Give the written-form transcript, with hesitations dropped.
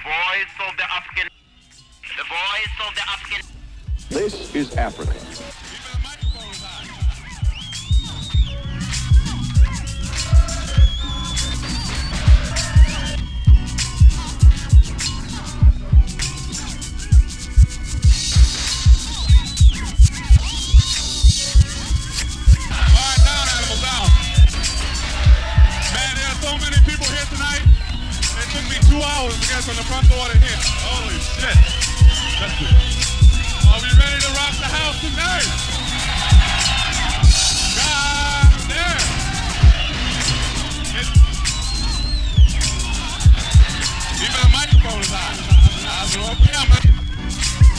voice of the African. The voice of the African. This is Africa. So many people here tonight. It took me 2 hours to get from the front door to here. Holy shit. That's good. Are we ready to rock the house tonight? God damn. Even the microphone is hot.